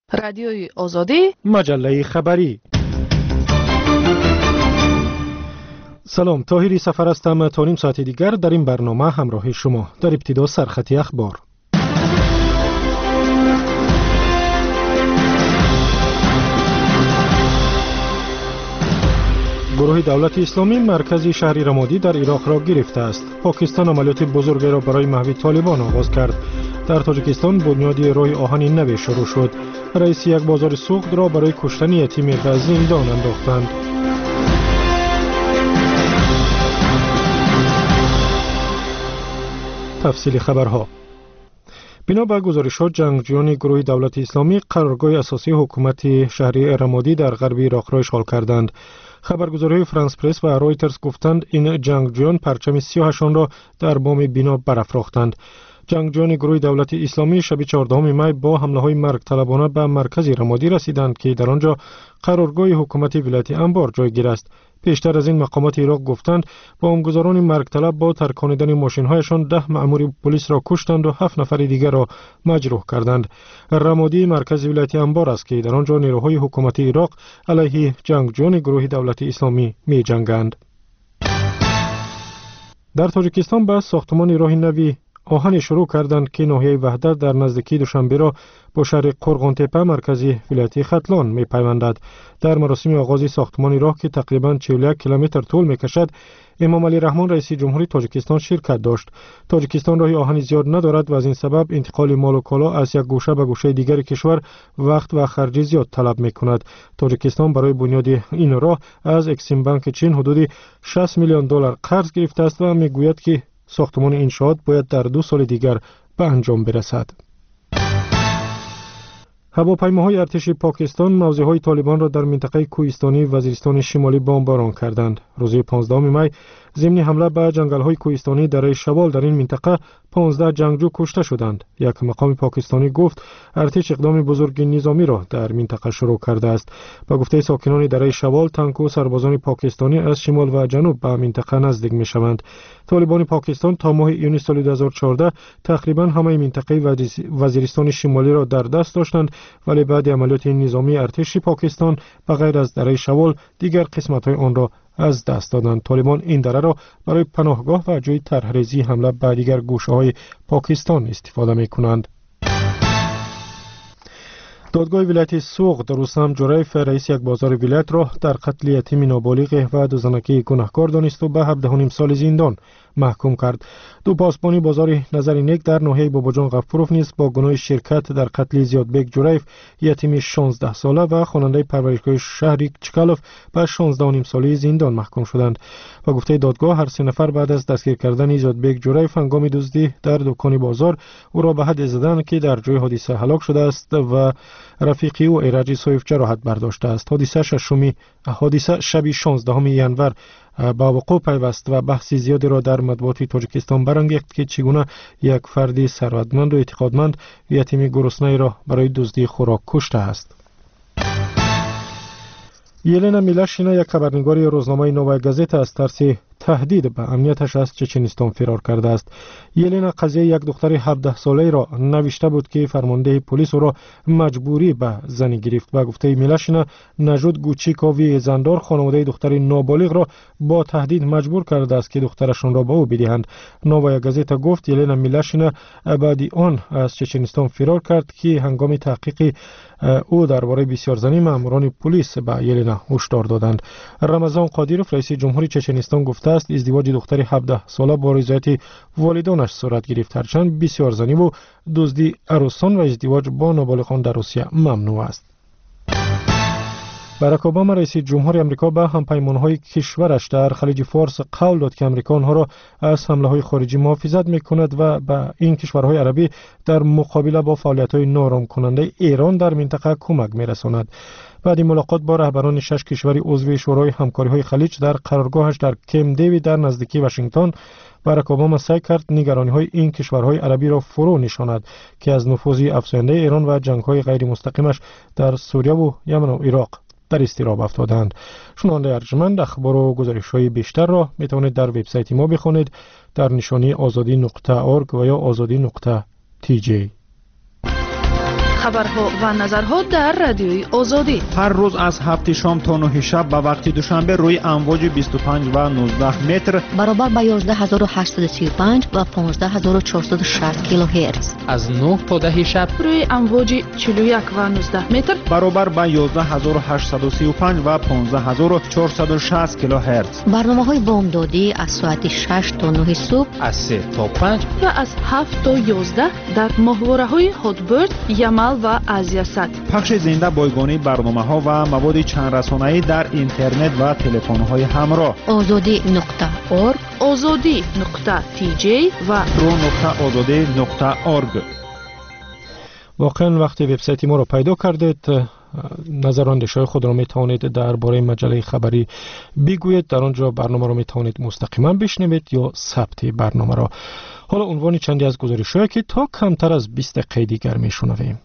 رادیوی آزادی، مجله خبری. سلام، طاهری سفر هستم. تا نیم ساعت دیگر در این برنامه همراه شما. در ابتدا سرخطی اخبار. گروه دولت اسلامی مرکز شهر رمادی در عراق را گرفته است. پاکستان عملیات بزرگی را برای محو طالبان آغاز کرد. در تاجیکستان بنیاد راه آهن نو شروع شد. رئیس یک بازار سوخت را برای کشتن یتیم به زندان انداختند. تفصیل خبرها. بنا به گزارشات، جنگجویان گروه دولت اسلامی قرارگاه اساسی حکومت شهری رمادی در غرب عراق را اشغال کردند. خبرگزاری فرانس پرس و رویترز گفتند این جنگجویان پرچم سیاهشان را در بام بنا برافراختند. جنگجویان گروه دولت اسلامی شب 14 می با حمله‌های مرگ طلبانه به مرکز رمادی رسیدند که در آنجا قرارگاه حکومت ولایت انبار جایگیر است. پیشتر از این مقامات عراق گفتند بمبگذاران مرگ طلب با ترکاندن ماشین‌هایشان 10 مأمور پلیس را کشتند و 7 نفر دیگر را مجروح کردند. رمادی مرکز ولایت انبار است که در آنجا نیروهای حکومت عراق علیه جنگجویان گروه دولت اسلامی می‌جنگند. در تاجیکستان به ساختمان راه نوی آهن شروع کردند که ناحیه وحدت در نزدیکی دوشنبه را با شهر قرغان تپه مرکزی ولایت ختلان می‌پیوندد. در مراسم آغاز ساختمان راه که تقریباً 41 کیلومتر طول می‌کشد، امام علی رحمان رئیس جمهوری تاجیکستان شرکت داشت. تاجیکستان راه آهن زیاد ندارد و از این سبب انتقال مال و کالا از یک گوشه به گوشه دیگر کشور وقت و خرج زیاد طلب می‌کند. تاجیکستان برای بنیاد این راه از اکسیم بانک چین حدود 60 میلیون دلار قرض گرفته است و می‌گوید که ساختمان انشاءات باید در 2 سال دیگر به انجام برسد. هواپیماهای ارتش پاکستان موضع‌های طالبان را در منطقه کوهستانی وزیرستان شمالی بمباران کردند. روز 15 می ضمن حمله به جنگل‌های کوهستانی دره شوال در این منطقه 15 جنگجو کشته شدند. یک مقام پاکستانی گفت ارتش اقدام بزرگ نظامی را در منطقه شروع کرده است. با گفته ساکنان دره شوال، تانک و سربازان پاکستانی از شمال و جنوب به منطقه نزدیک می‌شوند. طالبان پاکستان تا ماه یونیو سال 2014 تقریباً همه منطقه وزیرستان شمالی را در دست داشتند، ولی بعد عملیات نظامی ارتش پاکستان به غیر از دره شوال دیگر قسمت‌های آن را از دست دادند. طالبان این دره را برای پناهگاه و جای طرح‌ریزی حمله به دیگر گوشه‌های پاکستان استفاده می‌کنند. دادگاه ولایت سوغد رستم جوریف رئیس یک بازار ولایت را در قتل یتیم نابالغ و 2 زنکی گناهکار دانست و به 17.5 سال زندان محکوم کرد. 2 پاسبانی بازار نظر نیک در ناحیه باباجان غفورov نیز با گناه شرکت در قتل زیادبک جوریف یتیم 16 ساله و خواننده پرورشگاه شهری چکالوف به 16.5 ساله زندان محکوم شدند. با گفته دادگاه هر 3 نفر بعد از دستگیر کردن زیادبک جوریف هنگام دزدی در دکان بازار او را به حد زدن که در جای حادثه هلاک شده است و رفیقی او ایرج سویف جراحت برداشته است. حادثه شب 16 ژانویه با وقوع پیوست و بحث زیادی را در مطبوعات تاجیکستان برانگیخت که چگونه یک فرد ثروتمند و اعتقادمند یتیم گرسنه را برای دزدی خوراک کشته است. یلنا میلاشینا، یک خبرنگار روزنامه نوای گازت، از ترس تهدید به امنیتش از چچنستان فرار کرده است. یلنا قضیه یک دختر 17 ساله را نوشته بود که فرمانده پلیس او را مجبوری به زنی گرفت. با گفته میلاشینا، نژاد گوچیکووی زندار خانواده دختر نابالغ را با تهدید مجبور کرده است که دخترشان را به او بدهند. نوای گازت گفت یلنا میلاشینا بعد آن از چچنستان فرار کرد که هنگام تحقیق او درباره بسیارزنی ماموران پلیس به یلنا هشدار دادند. رمضان قادیروف رئیس جمهوری چچنستان گفته است ازدواج دختر 17 ساله با رضایت والدانش صورت گرفت، هرچند بسیارزنی و دزدی عروسان و ازدواج با نابالغان در روسیه ممنوع است. باراک اوباما رئیس جمهور آمریکا به همپیمانهای کشورش در خلیج فارس قول داد که امریکا آنها را از حمله‌های خارجی محافظت می‌کند و به این کشورهای عربی در مقابله با فعالیت‌های نارام کننده ایران در منطقه کمک می‌رساند. بعد ملاقات با رهبران 6 کشور عضو شورای همکاری‌های خلیج در قرارگاهش در کمپ دیوید در نزدیکی واشنگتن، باراک اوباما سعی کرد نگرانی‌های این کشورهای عربی را فرو نشاند که از نفوذ افزاینده ایران و جنگ‌های غیر مستقیمش در سوریه و یمن و عراق در اضطراب افتادند. شنونده ارجمند، اخبار و گزارش‌های بیشتر را می‌توانید در وبسایت ما بخوانید در نشانی azadi.org و یا azadi.tj. خبرها و نظرها در رادیوی آزادی. هر روز از 7 شام تا 9 شب به وقت دوشنبه روی امواج 25 و 19 متر برابر با 11835 و 15460 کیلوهرتز. از 9 تا 10 شب روی امواج 41 و 19 متر برابر با 11835 و 15460 کیلوهرتز. برنامه‌های بامدادی از ساعت 6 تا 9 صبح، از 3 تا 5 و از 7 تا 11 در ماهواره‌های هاتبرد، یمل و آزیاسات. پخش زنده بایگانی برنامه‌ها و مواد چند رسانه‌ای در اینترنت و تلفن‌های همراه. azadi.org، azadi.tj و pro.azadi.org. واقعا وقتی وبسایت ما را پیدا کردید، نظر و اندیشه‌های خود را می توانید درباره مجله خبری بگویید. در آنجا برنامه را می توانید مستقیما بشنوید یا ثبت برنامه را. حالا عنوان چندی از گزارش‌هایی که تا کمتر از 20 دقیقه دیگر میشنویم.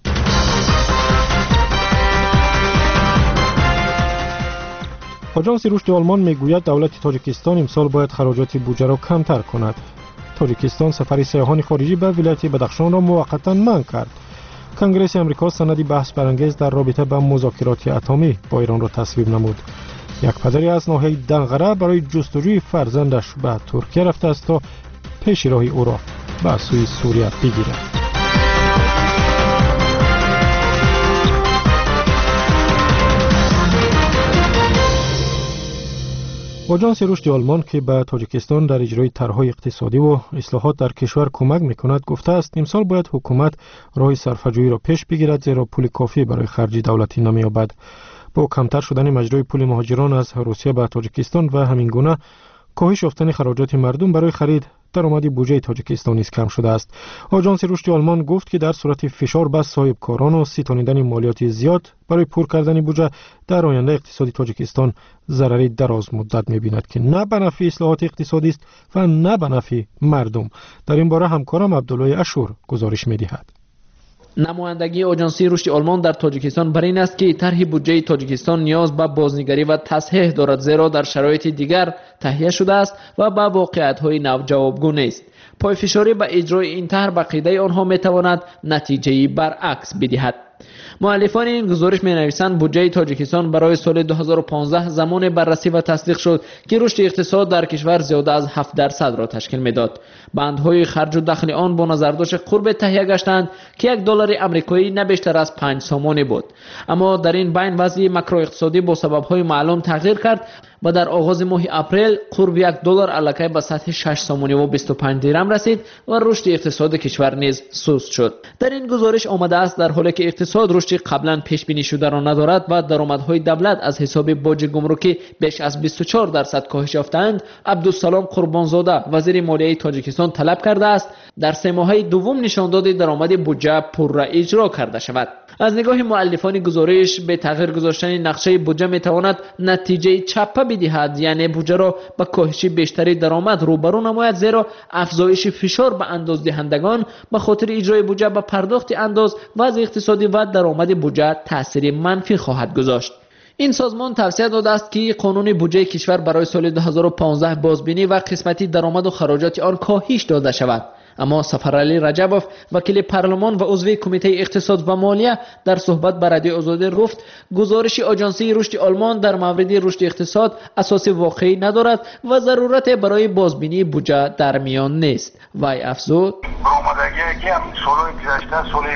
آژانس رشد آلمان میگوید دولت تاجیکستان امسال باید خراجات بودجه را کمتر کند. تاجیکستان سفر سیاحان خارجی به ولایت بدخشان را موقتا منع کرد. کنگره آمریکا سندی بحث برانگیز در رابطه با مذاکرات اتمی با ایران را تصویب نمود. یک پدری از ناحیه دنغره برای جستجوی فرزندش به ترکیه رفته است تا پیش راهی او را به سوی سوریه بگیرد. آژانس رشد آلمان که به تاجیکستان در اجرای طرح‌های اقتصادی و اصلاحات در کشور کمک می‌کند گفته است امسال باید حکومت راه صرفه‌جویی را پیش بگیرد، زیرا پول کافی برای خرج دولتی نمی‌یابد. با کمتر شدن مجرای پول مهاجران از روسیه به تاجیکستان و همین گونه کاهش یافتن خراجات مردم برای خرید درآمد بودجه تاجیکستان نیز کم شده است. آژانس رشد آلمان گفت که در صورت فشار بر صاحبکاران و ستانیدن مالیات زیاد برای پر کردن بودجه در آینده اقتصاد تاجیکستان ضرری دراز مدت می‌بیند که نه به نفع اصلاحات اقتصادی است و نه به نفع مردم. در این باره همکارم عبدالله اشور گزارش می‌دهد. نمایندگی آژانسی رشد آلمان در تاجیکستان بر این است که طرح بودجه تاجیکستان نیاز به بازنگری و تصحیح دارد، زیرا در شرایط دیگر تهیه شده است و به واقعیت‌های نو جوابگو نیست. پایفشاری به اجرای این طرح به عقیده آنها می‌تواند نتیجه‌ای برعکس بدهد. مؤلفان این گزارش می‌نویسند بودجه تاجیکستان برای سال 2015 زمان بررسی و تصدیق شد که رشد اقتصاد در کشور زیاده از 7% را تشکیل می‌داد. بندهای خرج و دخل آن با نظرداشت قرب تهیه گشتند که $1 آمریکایی نه بیشتر از 5 سامانی بود. اما در این بین وضع ماکرواقتصادی با سبب‌های معلوم تغییر کرد و در آغاز ماه اپریل قرب $1 الکی به سطح 6 سامانی و 25 درم رسید و رشد اقتصاد کشور نیز سست شد. در این گزارش آمده است در حالی که اقتصاد رشد قبلا پیش بینی شده را ندارد و درآمدهای دولت از حساب باج گمرکی بیش از 24% کاهش یافتند، عبدالسلام قربانزاده وزیر مالیه تاجیکستان طلب کرده است در 3 ماهه دوم نشانداد درآمد بودجه پر اجرا کرده شود. از نگاه مؤلفان گزارش به تغییر گذاشتن نقشه بودجه میتواند نتیجه چپه بدهد، یعنی بودجه را با کاهش بیشتری درآمد روبرو نماید، زیرا افزایش فشار به اندازدهندگان به خاطر اجرای بودجه به پرداخت انداز وضع اقتصادی و درآمد بودجه تاثیر منفی خواهد گذاشت. این سازمان توصیه داده است که قانون بودجه کشور برای سال 2015 بازبینی و قسمتی درآمد و خراجات آن کاهش داده شود. اما سفرعلی رجبوف وکیل پارلمان و عضو کمیته اقتصاد و مالیه در صحبت با رادیو آزادی گفت گزارش آژانسی رشد آلمان در مورد رشد اقتصاد اساس واقعی ندارد و ضرورت برای بازبینی بودجه در میان نیست. وی افزود آمادگی که سال گذشته سال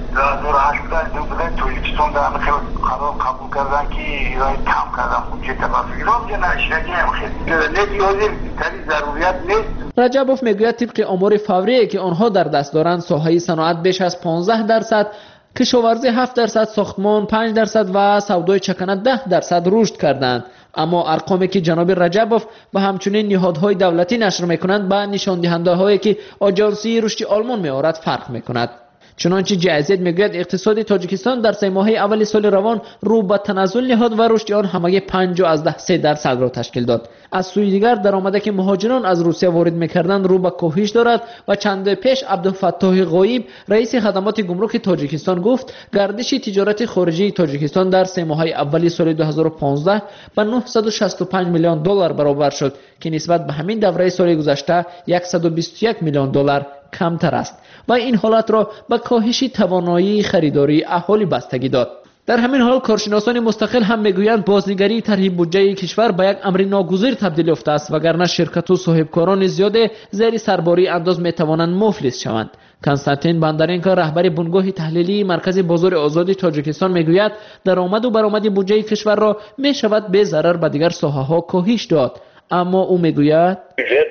2018 بودن تاجیکستان در خیلی قبول کردن که ایران کم کردن بودجه تبعیض ایران نشدی خیلی ضروریت نیست. رجبوف میگوید طبق آمار فوری که آنها در دست دارند ساحه صنعت بیش از 15%، کشاورزی 7%، ساختمان 5% و سودای چکنه 10% رشد کردند. اما ارقامی که جناب رجبوف و همچنین نهادهای دولتی نشر میکنند با نشان دهنده هایی که آژانسی رشد آلمان میآورد فرق میکند. چنانچه جایزیت میگوید اقتصاد تاجیکستان در 3 ماهه اول سال روان رو به تنزل نهاد و رشد آن همگی 5.3% را تشکیل داد. از سوی دیگر درآمدی که مهاجران از روسیه وارد میکردند رو به کاهش دارد و چند پیش عبدالفتاح غایب رئیس خدمات گمرک تاجیکستان گفت گردش تجارت خارجی تاجیکستان در 3 ماهه اول سال 2015 به $965 میلیون برابر شد که نسبت به همین دوره سال گذشته $121 میلیون کمتر است و این حالت را به کاهش توانایی خریداری اهالی بستگی داد. در همین حال کارشناسان مستقل هم میگویند بازنگری طرح بودجه کشور به یک امر ناگزیر تبدیل یافته است وگرنه شرکت و صاحبکاران زیاد زیر سرباری انداز میتوانند مفلس شوند. کنستانتین بندرینکا رهبر بنگاه تحلیلی مرکز بازار آزاد تاجیکستان میگوید درآمد و برآمد بودجه کشور را میشود به ضرر به دیگر ساحه‌ها کاهش داد، اما او میگوید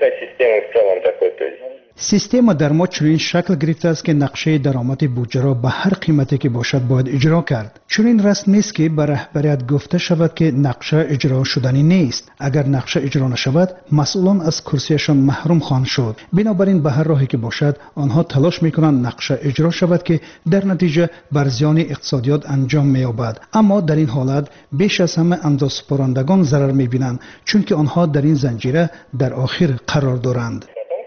سیستم در ما چنین شکل گرفته است که نقشه درآمد بودجه را به هر قیمتی که باشد باید اجرا کرد. چنین رسم نیست که به رهبریت گفته شود که نقشه اجرا شدنی نیست. اگر نقشه اجرا نشود مسئولان از کرسیشان محروم خواهند شد. بنابراین به هر راهی که باشد آنها تلاش میکنند نقشه اجرا شود که در نتیجه بر زیان اقتصادیات انجام مییابد. اما در این حالت بیش از همه اندازه‌سپارندگان ضرر میبینند چون که آنها در این زنجیره در آخر قرار دارند.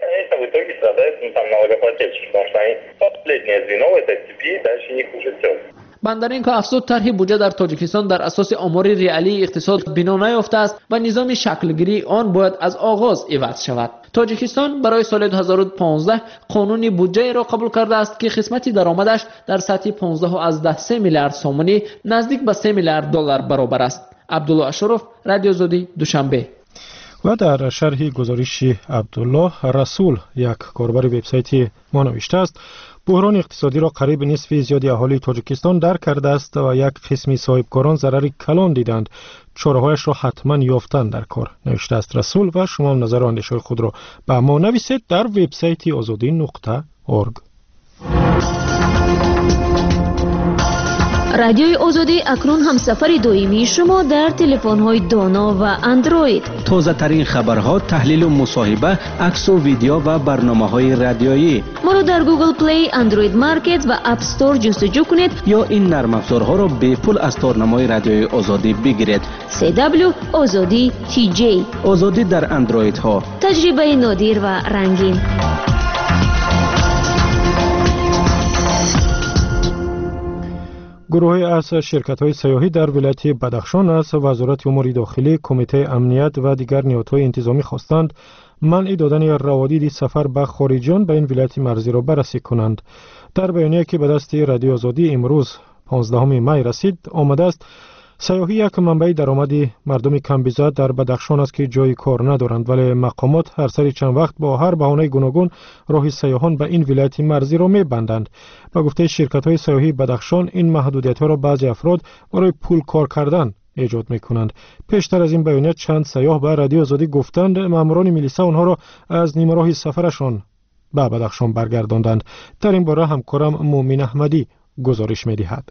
بندرینکا افزود طرح بودجه در تاجیکستان در اساس آمار ریالی اقتصاد بنا نیافته است و نظام شکلگیری آن باید از آغاز عوض شود. تاجیکستان برای سال 2015 قانون بودجه را قبول کرده است که قسمت درآمدش در سطح 15.3 میلیارد سومانی نزدیک به 3 میلیارد دلار برابر است. عبدالله اشرف، رادیو آزادی، دوشنبه. و در شرح گزارش عبدالله رسول، یک کاربر وبسایت ما نوشته است بحران اقتصادی را قریب نصف زیادی اهالی تاجیکستان درک کرده است و یک قسمی صاحبکاران ضرر کلان دیدند، چاره‌هایش را حتما یافتند در کار، نوشته است رسول. و شما هم نظر و اندیشه خود را به ما نویسید در وبسایت azadi.org. رادیوی آزادی اکنون هم سفر دائمی شما در تلفن‌های دانا و اندروید. تازه ترین خبرها، تحلیل و مصاحبه، عکس و ویدیو و برنامه‌های رادیویی. ما را در گوگل پلی، اندروید مارکت و اپ استور جستجو کنید یا این نرم افزارها را به پول از تارنمای رادیوی آزادی بگیرید. CW آزادی TJ. آزادی در اندروید ها. تجربه نادر و رنگین. گروهی از شرکت‌های سیاحی در ولایت بدخشان از وزارت امور داخلی، کمیته امنیت و دیگر نهادهای انتظامی خواستند منع دادن روادید سفر به خارجیان به این ولایت مرزی را بررسی کنند. در بیانیه‌ای که به دست رادیو آزادی امروز 15 می رسید آمده است سیاحی یک منبع درآمد مردم کمبیزا در بدخشان است که جای کار ندارند، ولی مقامات هر سری چند وقت با هر بهانه گوناگون راه سیاحان به این ولایت مرزی را می‌بندند. با گفته شرکت‌های سیاحی بدخشان این محدودیت‌ها را بعضی افراد برای پول کار کردن ایجاد می‌کنند. پیشتر از این بیانیه چند سیاح به رادیو آزادی گفتند ماموران میلیسا آنها را از نیمه راه سفرشان به بدخشان برگرداندند. در این باره همکارم مومن احمدی گزارش می‌دهد.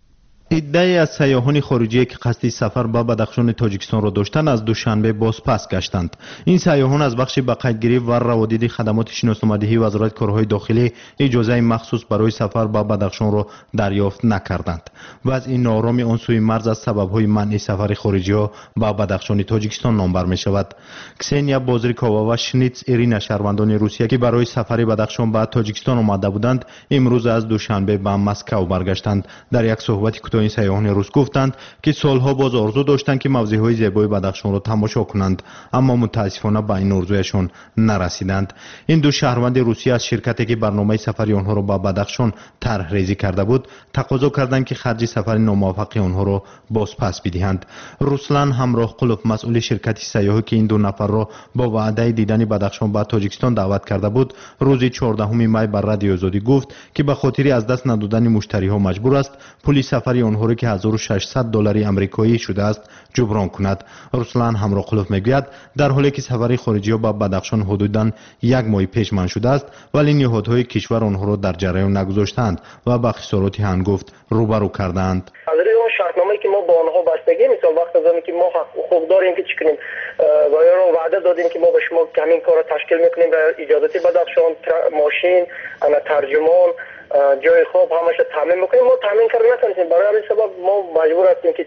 عده‌ای از سیاحان خارجی که قصد سفر به بدخشان تاجیکستان را داشتند از دوشنبه باز پس گشتند. این سیاحان از بخش به قیدگیری و روادید خدمات شناسنامه‌دهی وزارت کارهای داخلی اجازه مخصوص برای سفر به بدخشان را دریافت نکردند و از این ناآرامی آن سوی مرز از سبب‌های منع سفر خارجی‌ها به بدخشان تاجیکستان نام بر می‌شود. کسنیا بازریکووا و شنیتس ایرینا شهروندان روسیه که برای سفر بدخشان به تاجیکستان آمده بودند امروز از دوشنبه به مسکو برگشتند. در یک صحبت این سیاحان روس گفتند که سالها باز آرزو داشتند که موضع‌های زیبای بدخشان را تماشا کنند، اما متاسفانه به این آرزویشان نرسیدند. این دو شهروند روسی از شرکتی که برنامه سفری آنها را به بدخشان طرح ریزی کرده بود تقاضا کردند که خرج سفر ناموفق آنها را باز پس بدهند. روسلان همراه قلوب، مسئول شرکت سیاحی که این دو نفر را با وعده دیدن بدخشان به تاجیکستان دعوت کرده بود، روز 14 می بر رادیو آزادی گفت که به خاطر از دست ندادن مشتری‌ها مجبور است پول سفری آنها را که 1600 دلار آمریکایی شده است جبران کند. روسلان همراه قلوب میگوید در حالی که سفر خارجی‌ها به بدخشان حدوداً یک ماه پیش منع شده است ولی نهادهای کشور آنها را در جریان نگذاشتند و با خسارات هنگفت روبرو کردند. شرطنامه‌ای که ما با آنها بستگی مثال وقت از آنی که ما حقوق داریم که چکنیم و یا رو وعده دادیم که ما به شما همین کار را تشکیل میکنیم و ایجادات بدخشان، ماشین، ترجمان، جای خواب همش تامین میکنیم، ما تامین کردن نتونیم. برای همین سبب ما مجبور هستیم که دیم.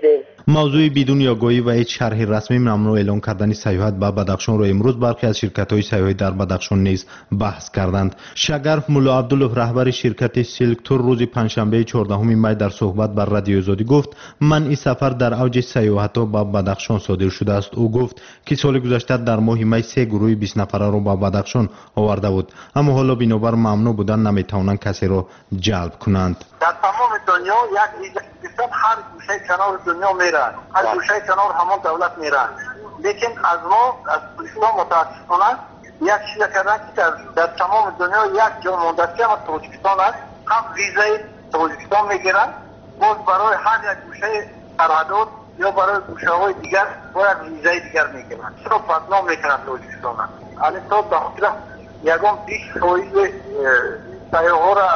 موضوع بدون آگاهی و هیچ شرح رسمی ممنوع اعلام کردن سیاحت به بدخشان را امروز برخی از شرکت‌های سیاحتی در بدخشان نیز بحث کردند. شگرف مولا عبدالله رهبر شرکت سیلک تور روز پنجشنبه 14 می در صحبت با رادیو آزادی گفت منع سفر در اوج سیاحت‌ها به بدخشان صادر شده است. او گفت که سال گذشته در ماه می 3 گروه 20 نفره را به بدخشان آورده بود، اما حالا بنابر ممنوع بودن نمی‌توانند کسی را جلب کنند. در تمام دنیا یک ویزا هر گوشه کنار دنیا میرن، هر گوشه کنار همون دولت میرن، لیکن از ما از پاکستان متاسفانه یک چیز کردن که در تمام دنیا یک جا ماندگی هم تاجیکستان است، هم ویزای تاجیکستان میگیرن، باز برای هر یک گوشه سرحدات یا برای گوشه های دیگر باید ویزای دیگر میگیرن. چرا بدنام میکنن تاجیکستان؟ الان تا داخل یکم 20% سیاح‌ها را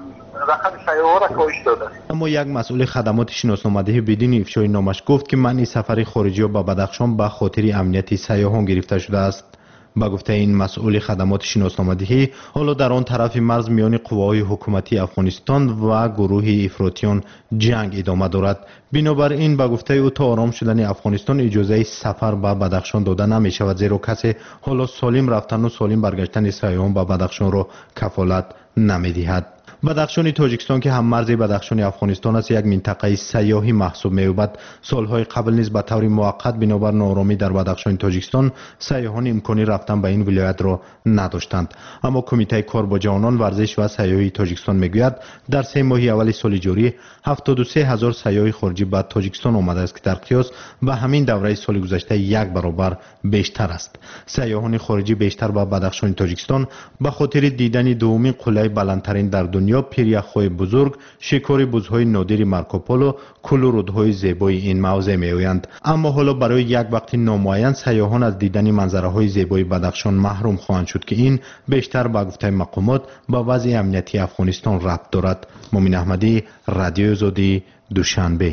رقم سیاح‌ها را کاهش داده. اما یک مسئول خدمات شناسنامه‌دهی بدون افشای نامش گفت که منع سفر خارجی‌ها به بدخشان به خاطر امنیت سیاحان گرفته شده است. با گفته این مسئول خدمات شناسنامه‌دهی، حالا در آن طرف مرز میان قواهای حکومتی افغانستان و گروه افراطیان جنگ ادامه دارد. بنابراین با گفته او تا آرام شدن افغانستان اجازه سفر به بدخشان داده نمی شود، زیرا کسی حالا سالم رفتن و سالم برگشتن سیاحان به بدخشان را کفالت نمی دهد. بدخشان تاجیکستان که هم مرز بدخشان افغانستان است یک منطقه سیاحی محسوب می‌یابد. سالهای قبل نیز به طور موقت بنابر ناآرامی در بدخشان تاجیکستان سیاحان امکانی رفتن به این ولایت را نداشتند. اما کمیته کار با جوانان ورزش و سیاحی تاجیکستان میگوید در 3 ماه اول سال جاری 73000 سیاح خارجی به تاجیکستان آمده است که در قیاس به همین دوره سال گذشته 1 برابر بیشتر است. سیاحان خارجی بیشتر به بدخشان تاجیکستان به خاطر دیدن دومین قلعه بلندترین در دنیا، پیریخ‌های بزرگ، شکار بزهای نادر مارکوپولو، کل و رودهای زیبای این موضع می‌آیند. اما حالا برای یک وقت نامعین سیاحان از دیدن منظره‌های زیبای بدخشان محروم خواهند شد که این بیشتر به گفته مقامات با وضع امنیتی افغانستان ربط دارد. مومن احمدی، رادیو آزادی، دوشنبه.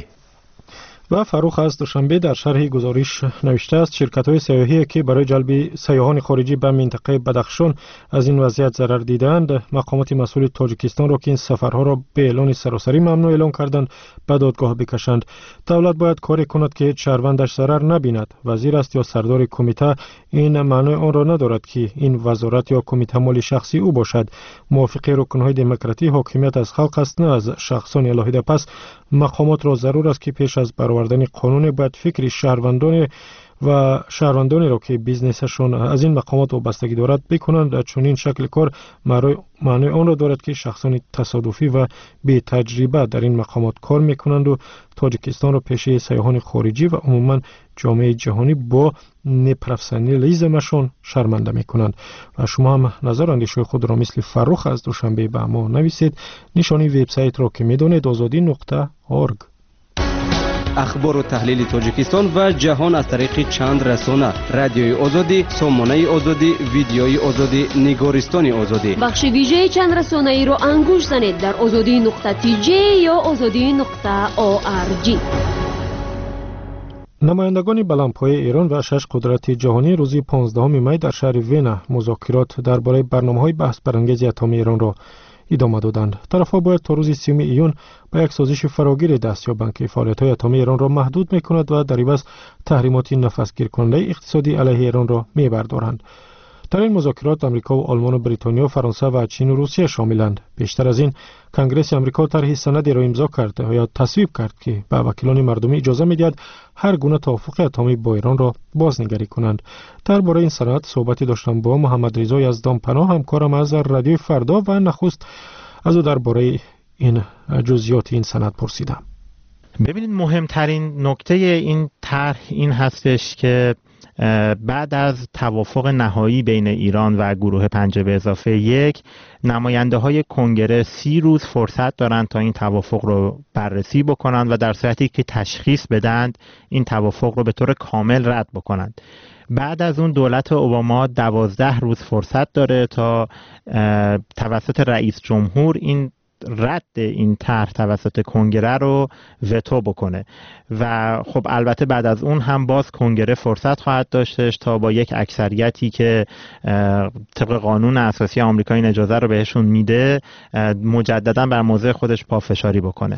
و فروخ از دوشنبه در شرح گزارش نوشته است شرکت‌های سیاحی که برای جلب سیاحان خارجی به منطقه بدخشان از این وضعیت ضرر دیدند، مقامات مسئول تاجیکستان را که این سفرها را به اعلان سراسری ممنوع اعلان کردند به دادگاه بکشند. دولت باید کاری کند که شهروندش ضرر نبیند. وزیر است یا سردار کمیته این معنی آن را ندارد که این وزارت یا کمیته مال شخصی او باشد. موافق رکن‌های دموکراتی حاکمیت از خلق است نه از شخصان علاهده. پس مقامات را ضرور است که پیش از برآوردن قانون باید فکر شهروندانی را که بیزنسشان از این مقامات وابستگی دارد بکنند. چون این شکل کار معنی آن را دارد که شخصان تصادفی و بی تجربه در این مقامات کار میکنند و تاجیکستان را پیش سیاحان خارجی و عموما جامعه جهانی با نپروفسیونالیسمشان شرمنده میکنند. و شما هم نظر اندیشه خود را مثل فروخ از دوشنبه به ما نویسید. نشانی وبسایت را که میدانید azadi.org. اخبار و تحلیل تاجیکستان و جهان از طریق چند رسانه: رادیوی آزادی، سامانه آزادی، ویدیوی آزادی، نگارستان آزادی. بخش ویژه چند رسانه ای را انگوش زنید در azadi.tj یا azadi.org. نمایندگان بلندپایه ایران و 6 قدرت جهانی روز 15 می در شهر وین مذاکرات درباره برنامه‌های بحث برانگیز اتمی ایران را ادامه دادند. طرف‌ها باید تا روز 30 ایون با یک سازش فراگیر دست یابند که فعالیت‌های اتمی ایران را محدود می‌کند و در عوض تحریمات نفسگیر کننده اقتصادی علیه ایران را می‌بردارند. در این مذاکرات آمریکا و آلمان و بریتانیا و فرانسه و چین و روسیه شاملند. بیشتر از این، کنگره آمریکا طرح سندی را امضا کرد یا تصویب کرد که به وکیلان مردمی اجازه می‌دهد هر گونه توافق اتمی با ایران را بازنگری کنند. درباره این سند صحبتی داشتم با محمد رضا یزدانپناه، همکارم از رادیو فردا، و نخست از او درباره این جزئیات این سند پرسیدم. ببینید، مهمترین نکته این طرح این هستش که بعد از توافق نهایی بین ایران و گروه 5+1 نماینده های کنگره 30 روز فرصت دارند تا این توافق رو بررسی بکنند و در صورتی که تشخیص بدند این توافق رو به طور کامل رد بکنند. بعد از اون دولت اوباما 12 روز فرصت داره تا توسط رئیس جمهور این رد این طرح توسط کنگره رو وتو بکنه و خب البته بعد از اون هم باز کنگره فرصت خواهد داشتش تا با یک اکثریتی که طبق قانون اساسی آمریکا این اجازه رو بهشون میده مجددا بر موضع خودش پافشاری بکنه.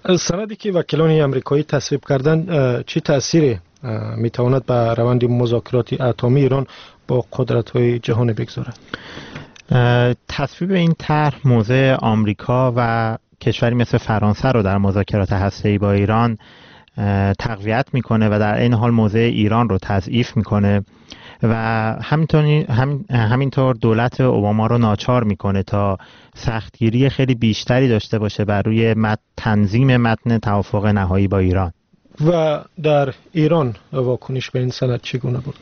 سندی که وکیلان آمریکایی تصویب کردند چه تأثیری میتواند به روند مذاکرات اتمی ایران با قدرت‌های جهانی بگذارد؟ تصویب این طرح موضع آمریکا و کشوری مثل فرانسه رو در مذاکرات هسته‌ای با ایران تقویت میکنه و در این حال موضع ایران رو تضعیف میکنه و همینطور دولت اوباما رو ناچار میکنه تا سختگیری خیلی بیشتری داشته باشه بر روی تنظیم متن توافق نهایی با ایران. و در ایران واکنش به این سند چگونه بود؟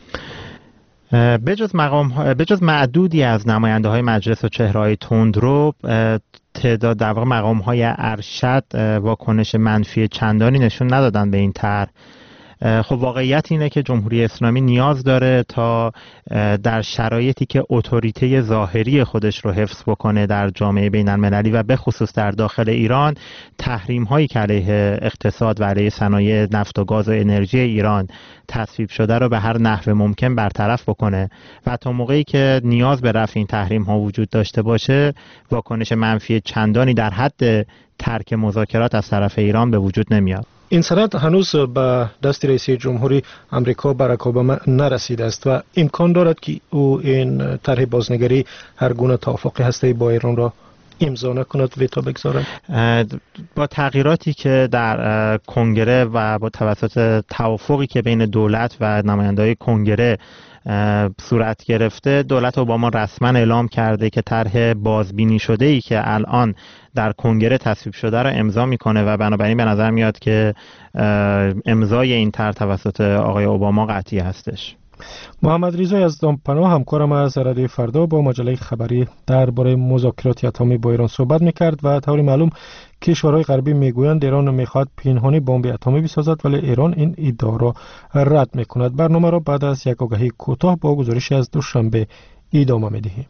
بجز معدودی از نماینده های مجلس و چهره‌های تندرو، تعداد در واقع مقام های ارشد واکنش منفی چندانی نشون ندادن به این طرح. خب واقعیت اینه که جمهوری اسلامی نیاز داره تا در شرایطی که اتوریته ظاهری خودش رو حفظ بکنه در جامعه بین المللی و به خصوص در داخل ایران، تحریم هایی که علیه اقتصاد و علیه صنایع نفت و گاز و انرژی ایران تصویب شده رو به هر نحو ممکن برطرف بکنه و تا موقعی که نیاز به رفع این تحریم ها وجود داشته باشه، واکنش منفی چندانی در حد ترک مذاکرات از طرف ایران به وجود نمیاد. این سند هنوز به دست رئیس جمهوری آمریکا باراک اوباما نرسیده است و امکان دارد که او این طرح بازنگری هر گونه توافق هسته‌ای با ایران را امضا نکند، ویتو بگذارد. با تغییراتی که در کنگره و با توسط توافقی که بین دولت و نماینده‌های کنگره صورت گرفته، دولت اوباما رسما اعلام کرده که طرح بازبینی شده ای که الان در کنگره تصویب شده را امضا میکنه و بنابراین به نظر میاد که امضای این طرح توسط آقای اوباما قطعی هستش. محمد رضا یزدانپناه همکارم از رادیو فردا با مجله خبری درباره مذاکرات اتمی با ایران صحبت میکرد و طوری معلوم کشورهای غربی میگویند ایران میخواد پنهانی بمب اتمی بسازد، ولی ایران این ادعا را رد میکند. برنامه را بعد از یک آگهی کوتاه با گزارشی از دوشنبه ادامه میدهیم.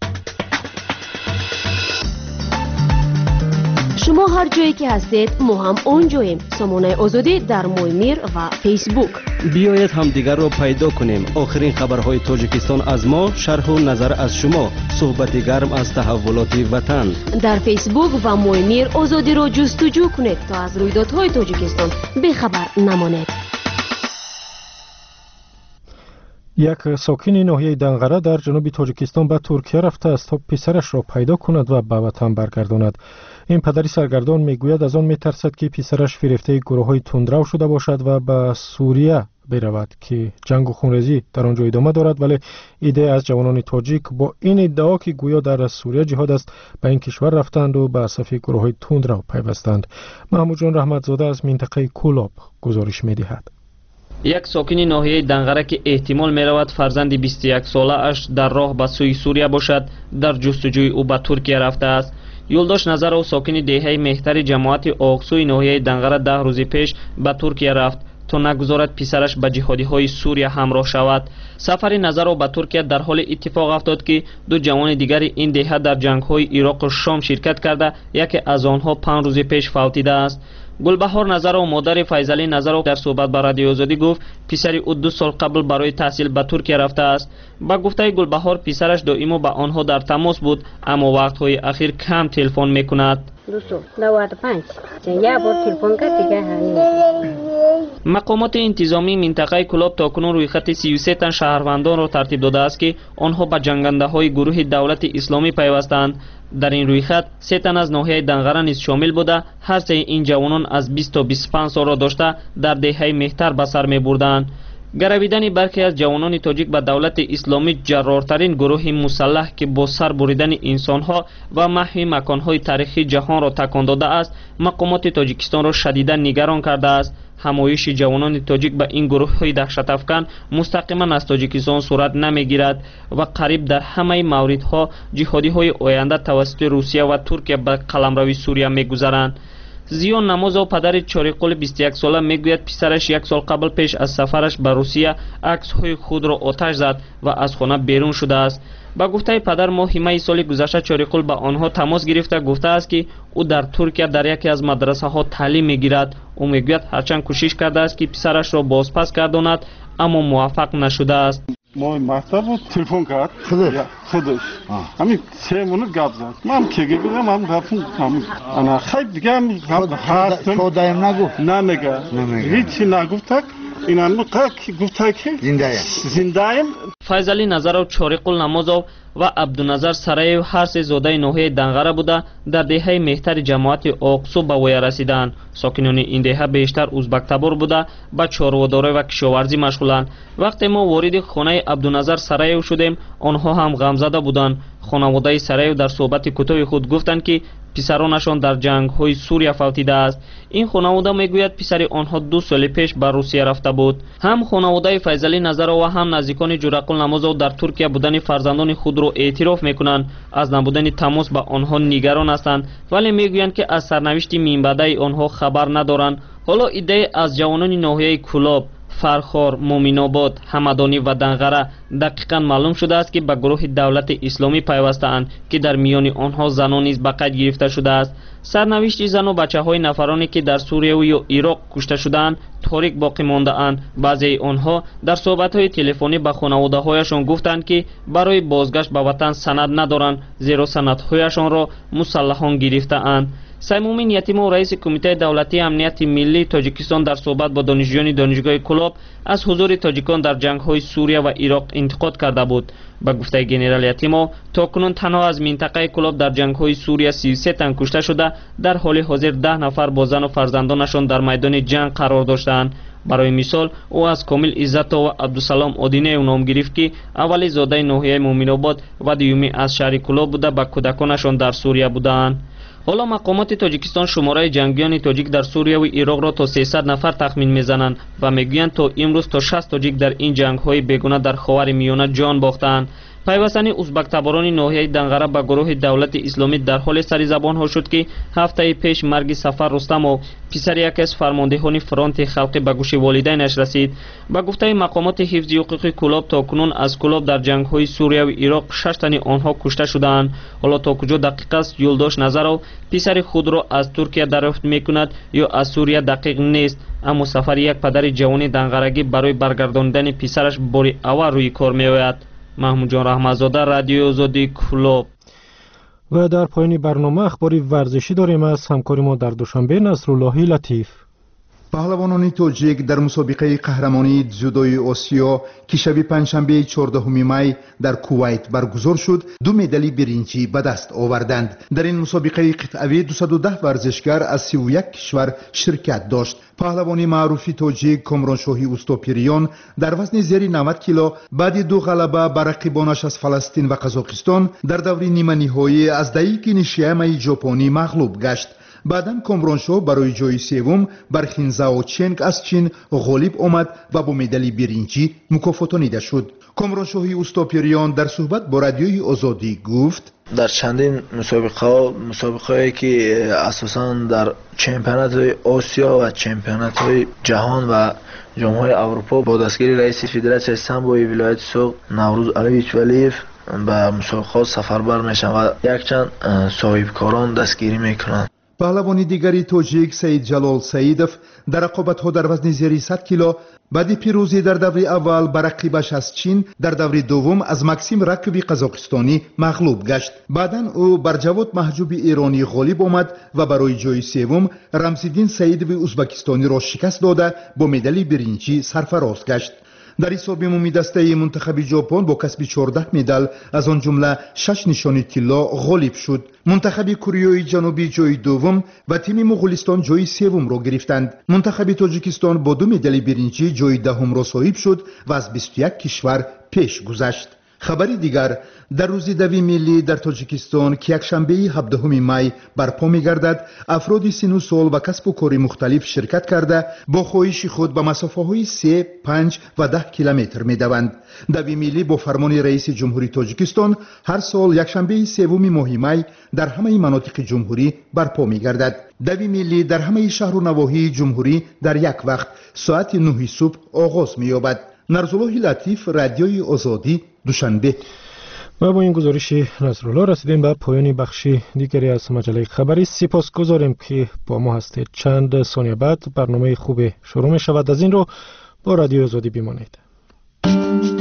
شما هر جایی که هستید ما هم اونجاییم. سامانه آزادی در مویمیر و فیسبوک. بیایید همدیگر رو پیدا کنیم. آخرین خبرهای تاجیکستان از ما، شرح و نظر از شما، صحبت گرم از تحولات وطن. در فیسبوک و مویمیر آزادی رو جستجو کنید تا از رویدادهای تاجیکستان بی‌خبر نمانید. یک ساکن ناحیه دنغره در جنوب تاجیکستان به ترکیه رفته است تا پسرش را پیدا کند و به وطن برگرداند. این پدری سرگردان میگوید از آن میترسد که پسرش فریفته گروه‌های تندرو شده باشد و به سوریه برود که جنگ و خونریزی در آنجا ادامه دارد، ولی ایده از جوانان تاجیک با این ادعا که گویا در سوریه جهاد است به این کشور رفتند و به صف گروه‌های تندرو پیوستند. محمود جان رحمتزاده از منطقه کولاب گزارش می‌دهد. یک ساکن ناحیه دنغره که احتمال می‌رود فرزند 21 ساله اش در راه به سوی سوریه باشد، در جستجوی او به ترکیه رفته است. یولداش نظرов ساکن دهه مهتر جماعت آقسوی ناحیه دنغره 10 روز پیش به ترکیه رفت تا نگذارد پسرش به جهادی‌های سوریه همراه شود. سفر نظرов به ترکیه در حال اتفاق افتاد که دو جوان دیگر این دهه در جنگ‌های عراق و شام شرکت کرده، یکی از آنها 5 روز پیش فوتیده است. گلبهار نظرов مادر فیضعلی نظرov در صحبت با رادیو آزادی گفت پسر او 2 سال قبل برای تحصیل به ترکیه رفته است. با گفته گلبهار پسرش دائما با آنها در تماس بود، اما وقت‌های اخیر کم تلفن می‌کند. مقامات انتظامی منطقه کلاب تاکنون روی خط 33 تن شهروندان را ترتیب داده است که آنها به جنگنده‌های گروه دولت اسلامی پیوستند. در این روی خط 3 تن از ناحیه دنغره نیز شامل بوده. هر سه این جوانان از 20 تا 25 سال را داشته در دهه مهتر به سر می‌بردند. گرویدن برخی از جوانان تاجیک به دولت اسلامی جرارترین گروه مسلح که با سر بریدن انسانها و محو مکانهای تاریخی جهان را تکان داده است، مقامات تاجیکستان را شدیدا نگران کرده است. همایش جوانان تاجیک به این گروه‌های دهشت افکن مستقیما از تاجیکستان صورت نمیگیرد و قریب در همه موردها جهادی‌های آینده توسط روسیه و ترکیه به قلمروی سوریه می‌گذرند. زیان نمازov پدر چاریقل 21 ساله میگوید پسرش 1 سال قبل پیش از سفرش به روسیه عکس‌های خود را آتش زد و از خانه بیرون شده است. با گفته پدر ما حمایت سال گذشته چاریقل با آنها تماس گرفته گفته است که او در ترکیه در یکی از مدرسه‌ها تعلیم میگیرد. او میگوید هرچند کوشش کرده است که پسرش را بازپس گرداند اما موفق نشده است. ما مطلب تلفن کرد خودش همین 3 منوت گپ زد من که گفتم هم گفتم انا خیلی دیگه هم هستم خودم نگفت نمیگه هیچی نگفت اینا گفت که زنده‌ایم فیضعلی نظرов چوریقул намозов ва абдуназар сараев ҳар се зодаи ноҳияи данғара буда дар деҳаи меҳтари ҷамоати оқсу ба воя расиданд. сокинони ин деҳа бештар узбактабор буда ба чорводорӣ ва кишоварзӣ машғуланд. вақте мо вориди хонаи абдуназар сараев шудем онҳо ҳам ғамзада буданд. хонаводаи сараев дар суҳбати кӯтоҳи худ гуфтанд ки писаронашон дар ҷангҳои сурия фавтидааст. ин хонавода мегӯяд писари онҳо 2 соли пеш ба русия рафта буд. ҳам хонаводаи файзалӣ назаров ва ҳам наздикони ҷурақул намозов дар туркия будани фарзандони худро эътироф мекунанд. аз набудани тамос ба онҳо нигарон ҳастанд, вале мегӯянд ки аз сарнавишти минбаъдаи онҳо хабар надоранд. ҳоло иддаи аз ҷавонони ноҳияи кӯлоб, фархор, муъминобод, ҳамадонӣ ва данғара дақиқан маълум шудааст ки ба гурӯҳи давлати исломӣ пайвастаанд ки дар миёни онҳо занон низ ба қайд гирифта шудааст. сарнавишти зану бачаҳои нафароне ки дар сурияву ё ироқ кушта шудаанд торик боқӣ мондаанд. баъзеи онҳо дар суҳбатҳои телефонӣ ба хонаводаҳояшон гуфтанд ки барои бозгашт ба ватан санад надоранд, зеро санадҳояшонро мусаллаҳон гирифтаанд. саймумин ятимов раиси кумитаи давлатии амнияти миллии тоҷикистон дар суҳбат бо донишҷӯёни донишгоҳи кӯлоб аз ҳузури тоҷикон дар ҷангҳои сурия ва ироқ интиқод карда буд. ба гуфтаи генерал ятимов токунун танҳо аз минтақаи кӯлоб дар ҷангҳои сурия 33 тан кушта шуда дар ҳоли ҳозир 10 нафар бо зану фарзандонашон дар майдони ҷанг қарор доштаанд. барои мисол ӯ аз комил иззатов ва абдусалом одинеев ном гирифт ки аввали зодаи ноҳияи муъминобод ва дуюми аз шаҳри кӯлоб буда ба кӯдаконашон дар сурия будаанд. ҳоло мақомоти тоҷикистон шумораи ҷангиёни тоҷик дар сурияву ироқро то 300 нафар тахмин мезананд ва мегӯянд то имрӯз то 60 тоҷик дар ин ҷангҳои бегуна дар ховари миёна ҷон бохтаанд. пайвастани узбактаборони ноҳияи данғара ба гурӯҳи давлати исломӣ дар ҳоли саризабонҳо шуд ки ҳафтаи пеш марги сафар рустамов писари яке аз фармондеҳони фронти халқӣ ба гӯши волидайнаш расид. ба гуфтаи мақомоти ҳифзи ҳуқуқи кӯлоб токунун аз кӯлоб дар ҷангҳои сурияву ироқ 6 тани онҳо кушта шудаанд. ҳоло то куҷо дақиқ аст юлдош назаров писари худро аз туркия дарёфт мекунад ё аз сурия дақиқ нест, аммо сафари як падари ҷавони данғарагӣ барои баргардонидани писараш бори аввал рӯи кор меояд. маҳмудҷон раҳматзода, радиои озодӣ, кӯлоб. ва дар поёни барнома ахбори варзишӣ дорем аз ҳамкори мо дар душанбе насруллоҳи латиф. паҳлавонони тоҷик дар мусобиқаи қаҳрамонии дзюдои осиё ки шаби панҷшанбеи 14 май дар кувайт баргузор шуд 2 медали биринҷӣ ба даст оварданд. дар ин мусобиқаи қитъавӣ 210 варзишгар аз 31 кишвар ширкат дошт. паҳлавони маъруфи тоҷик комроншоҳи устопириён дар вазни зери 90 кило баъди 2 ғалаба ба рақибонаш аз фаластин ва қазоқистон дар даври ниманиҳоӣ аз даики нишиямаи ҷопонӣ мағлуб гашт. баъдан комроншоҳ барои ҷои севум бар хинзао ченг аз чин ғолиб омад ва бо медали биринҷӣ мукофотонида шуд. комроншоҳи устопириён дар суҳбат бо радиои озодӣ гуфт: дар чандин мусобиқаҳое ки асосан дар чемпионатҳои осиё ва чемпионатҳои ҷаҳон ва ҷомҳои аврупо бо дастгири раиси федератсияи самбои вилояти соғ наврӯз алиевич валиев ба мусобиқаҳо сафарбар мешаванд ва якчанд соҳибкорон дастгирӣ мекунанд. паҳлавони дигари тоҷик саид ҷалол саидов дар рақобатҳо дар вазни зери 100 кило баъди пирӯзӣ дар даври аввал ба рақибаш аз чин дар даври дуввум аз максим ракови қазоқистонӣ мағлуб гашт. баъдан ӯ бар ҷавод маҳҷуби эронӣ ғолиб омад ва барои ҷои севум рамзиддин саидови узбекистониро шикаст дода бо медали биринҷӣ сарфароз гашт. дар ҳисоби умумидастаи мунтахаби ҷопон бо касби 14 медал аз он ҷумла 6 нишони тилло ғолиб шуд. мунтахаби кӯриёи ҷанубӣ ҷои дуввум ва тими муғулистон ҷои севумро гирифтанд. мунтахаби тоҷикистон бо 2 медали биринҷӣ ҷои даҳумро соҳиб шуд ва аз 21 кишвар пеш гузашт. хабари дигар, дар рӯзи дави миллӣ дар тоҷикистон ки якшанбеи 17 май барпо мегардад, афроди сину сол ва касбу кори мухталиф ширкат карда бо хоҳиши худ ба масофаҳои 3, 5 ва 10 километр медаванд. дави миллӣ бо фармони раиси ҷумҳурии тоҷикистон ҳар сол якшанбеи 3 моҳи май дар ҳамаи манотиқи ҷумҳурӣ барпо мегардад. дави миллӣ дар ҳамаи шаҳру навоҳии ҷумҳурӣ дар як вақт соати 9 субҳ оғоз меёбад. нарзуллоҳи латиф, радиои озодӣ, душанбе. و با این گزارش نصرالله رسیدیم به پایان بخش دیگری از مجله خبری. سپاسگزاریم که با ما هستید. چند ثانیه بعد برنامه خوب شروع می شود. از این رو با رادیو آزادی بمانید.